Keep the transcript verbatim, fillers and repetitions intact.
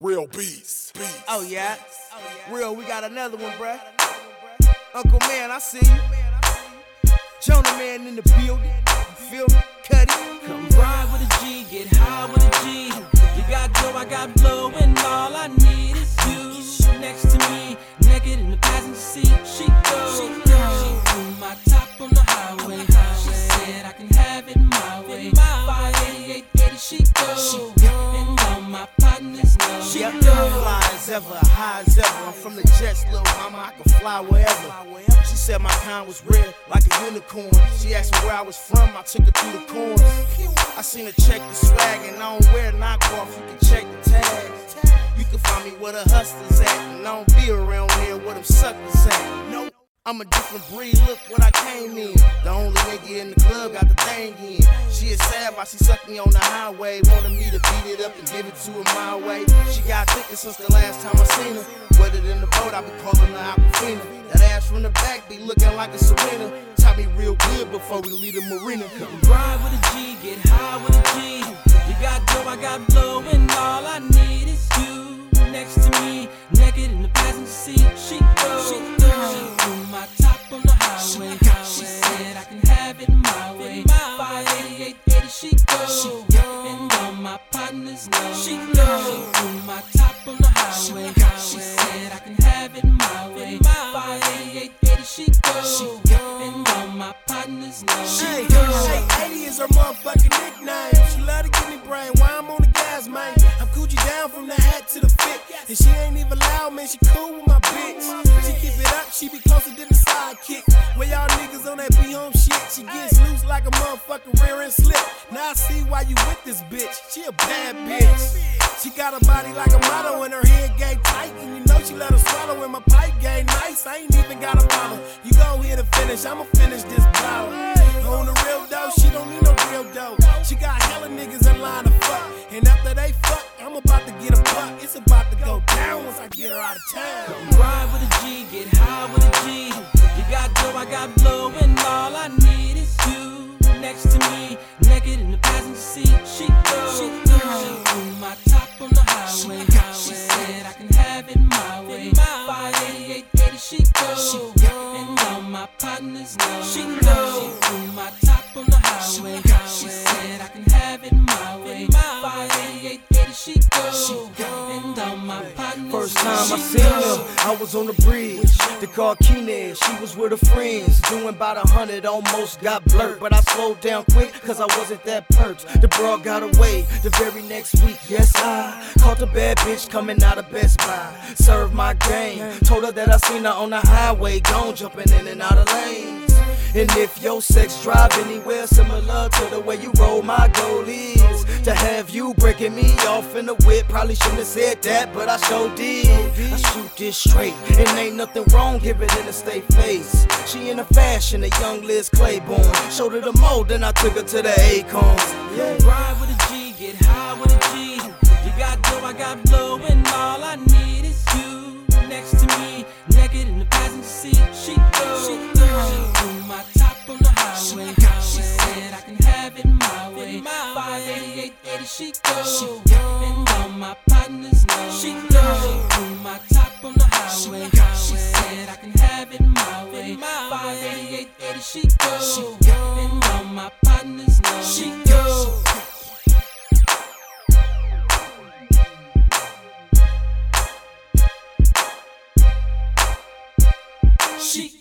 Real beats. beats. Oh yeah? Real, we got another one, bruh. Uncle Man, I see you. Jonah Man in the building. You feel me? Cut it. Come ride with a G, get high with a G. You got dough, I got blow, and all I need is you. Next to me, naked in the passenger seat. She goes, she threw my top on the highway. She said I can have it my way. five eighty-eight eighty, she goes, and all my partners know. She Yep, goes. fly as ever, high as ever. I'm from the Jets, little mama, I can fly wherever. She said my kind was red, like a unicorn. She asked me where I was from, I took her through the corners. I seen her check the swag, and I don't wear knockoff, you can check the tags. You can find me where the hustlers at, and I don't be around here where them suckers at. Nope. I'm a different breed, look what I came in. The only nigga in the club got the thing in. She is sad while she sucked me on the highway. Wanted me to beat it up and give it to her my way. She got thicker since the last time I seen her. Weathered in the boat, I be calling her Aquafina. That ass from the back be looking like a Serena. Top me real good before we leave the marina. Come ride with a G, get high with a G. You got dough, I got blow, and all I need is you. Next to me, naked in the passenger seat. She goes, she threw my top on the highway. She said I can have it my way. five eighty-eight eighty, she goes, and all my partners know. She goes, threw my top on the highway. She said I can have it my way. five eighty-eight eighty, she goes, and all my partners know. Hey, hey, eighty is her motherfucking nickname. She love to give me brain while I'm on the gas, man. I'm Coochie down from the hat to the fit. And she ain't even loud, man, she cool with my bitch. She keep it up, she be closer than the sidekick. Where y'all niggas on that be-home shit, she gets loose like a motherfucking rear end slip. Now I see why you with this bitch, she a bad bitch. She got a body like a model and her head game tight. And you know she let her swallow and my pipe game nice. I ain't even got a bottle. You go here to finish, I'ma finish this bottle. On the real dough, she don't need no real dough. She got hella niggas in line to fuck. And after they fuck, I'm about to get a buck. It's about to go down once I get her out of town. Come ride with a G, get high with a G. You got dough, I got blow, and all I need is you. Next to me, naked in the passenger seat. She goes, she threw my top on the highway. She said I can have it my way. five eighty-eight eighty, she goes, and all my partners know. She goes, threw my top on the highway. She said I can have it my way. five eighty-eight eighty, she goes, and all my partners know. First time I seen her, I was on the bridge. The car Keenan, she was with her friends. Doing about a hundred, almost got blurred. But I slowed down quick, cause I wasn't that perked. The broad got away the very next week. Yes, I caught a bad bitch coming out of Best Buy. Served my game, told her that I seen her on the highway. Gone jumping in and out of lanes. And if your sex drive anywhere similar to the way you roll, my goal is to have you breaking me off in the whip. Probably shouldn't have said that, but I sure did. I shoot this straight, and ain't nothing wrong giving it a stay face. She in a fashion, a young Liz Claiborne. Showed her the mold, then I took her to the Acorns. Yeah. Ride with a G, get high with a G. You got dough, I got blow, and all I need is you. Next to me, naked in the passenger seat. She goes, she threw my top on the highway. She said I can have it my way. five eighty-eight eighty, she goes, and all my partners know. She goes, threw my top on the highway. She said I can have it my way. five eighty-eight eighty, she goes, and all my partners know. She goes. She